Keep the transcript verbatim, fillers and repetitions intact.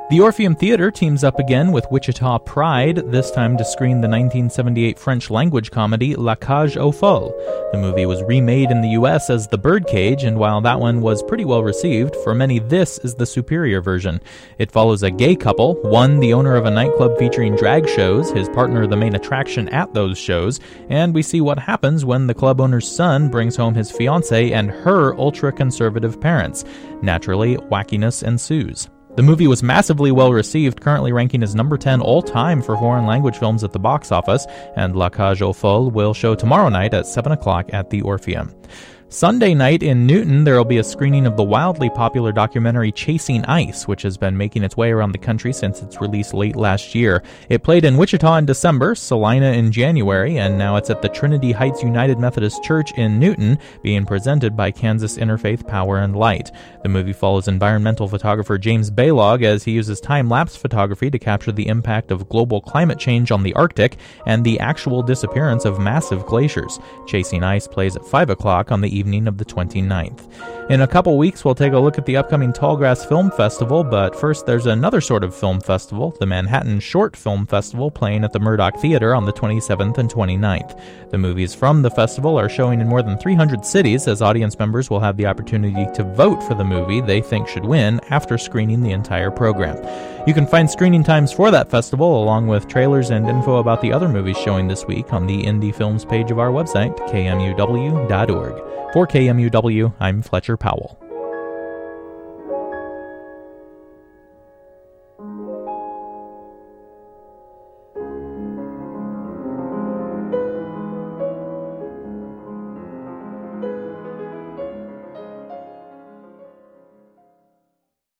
The Orpheum Theatre teams up again with Wichita Pride, this time to screen the nineteen seventy-eight French-language comedy La Cage aux Folles. The movie was remade in the U S as The Birdcage, and while that one was pretty well received, for many this is the superior version. It follows a gay couple, one the owner of a nightclub featuring drag shows, his partner the main attraction at those shows, and we see what happens when the club owner's son brings home his fiancée and her ultra-conservative parents. Naturally, wackiness ensues. The movie was massively well received, currently ranking as number ten all-time for foreign language films at the box office, and La Cage aux Folles will show tomorrow night at seven o'clock at the Orpheum. Sunday night in Newton, there will be a screening of the wildly popular documentary Chasing Ice, which has been making its way around the country since its release late last year. It played in Wichita in December, Salina in January, and now it's at the Trinity Heights United Methodist Church in Newton, being presented by Kansas Interfaith Power and Light. The movie follows environmental photographer James Baylog as he uses time-lapse photography to capture the impact of global climate change on the Arctic and the actual disappearance of massive glaciers. Chasing Ice plays at five o'clock on the evening of the twenty-ninth. In a couple weeks, we'll take a look at the upcoming Tallgrass Film Festival, but first there's another sort of film festival, the Manhattan Short Film Festival, playing at the Murdoch Theater on the twenty-seventh and twenty-ninth. The movies from the festival are showing in more than three hundred cities, as audience members will have the opportunity to vote for the movie they think should win after screening the entire program. You can find screening times for that festival, along with trailers and info about the other movies showing this week, on the Indie Films page of our website, K M U W dot org. For K M U W, I'm Fletcher Powell.